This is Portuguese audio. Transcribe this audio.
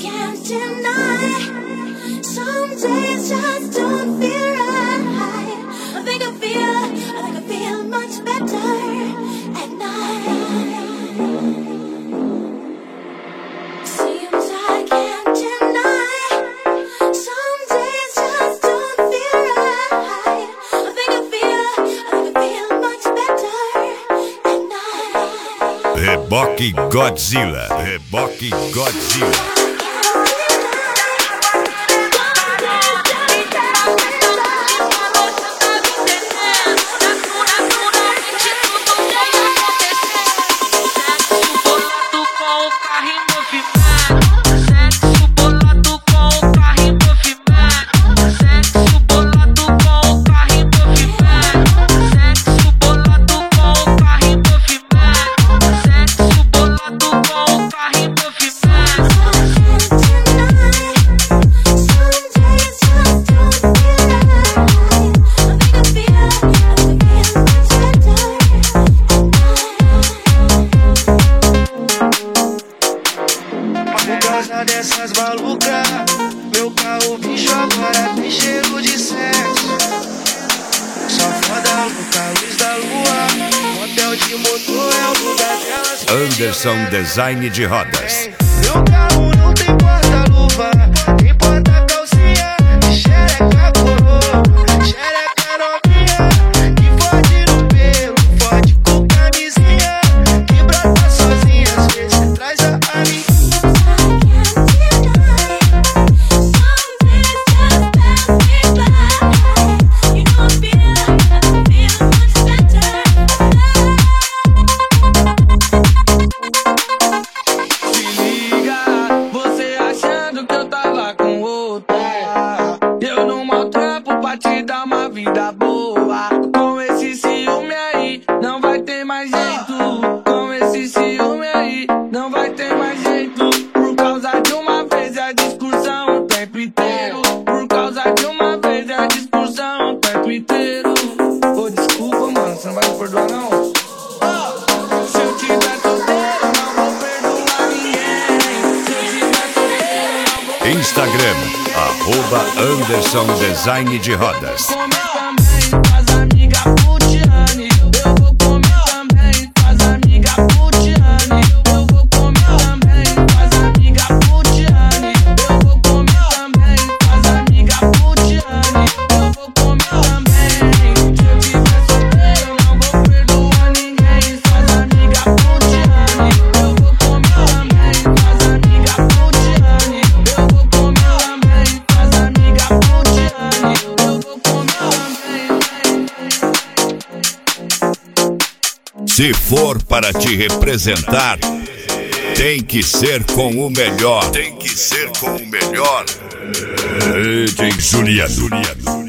can't deny. Some days just don't feel right. I think I feel much better at night. Seems I can't deny. Some days just don't feel right. I think I feel much better at night. Reboque Godzilla. Reboque Godzilla. Dessas malucas, meu carro bicho agora tem cheiro de sexo. Só foda louca, luz da lua, hotel de motor é o lugar delas. Anderson Design de Rodas. Meu carro não tem porta-luva, tem porta-calcinha, xereca coroa, xereca novinha, que fode no pelo, fode com camisinha, que brota sozinha, às vezes traz a amiga. Vida boa, com esse ciúme aí, não vai ter mais jeito. Com esse ciúme aí, não vai ter mais jeito. Por causa de uma vez é a discussão o tempo inteiro. Por causa de uma vez é a discussão o tempo inteiro. Ô, desculpa, mano, você não vai me perdoar, não? Se eu tiver solteiro, não vou perdoar ninguém. Se eu tiver solteiro, não vou. Instagram, @Anderson Design de Rodas. Faz amiga Putiane, eu vou comer também. Faz amiga Putiane, eu vou comer também. Faz amiga Putiane, eu vou comer também. Faz amiga Putiane, eu vou comer também. Se eu tiver solteiro, não vou perdoar ninguém. Faz amiga Putiane, eu vou comer também. Faz amiga Putiane, eu vou comer também. Faz amiga Putiane, eu vou comer também. Se for para te representar, tem que ser com o melhor. Tem que ser com o melhor. DJ Juliano.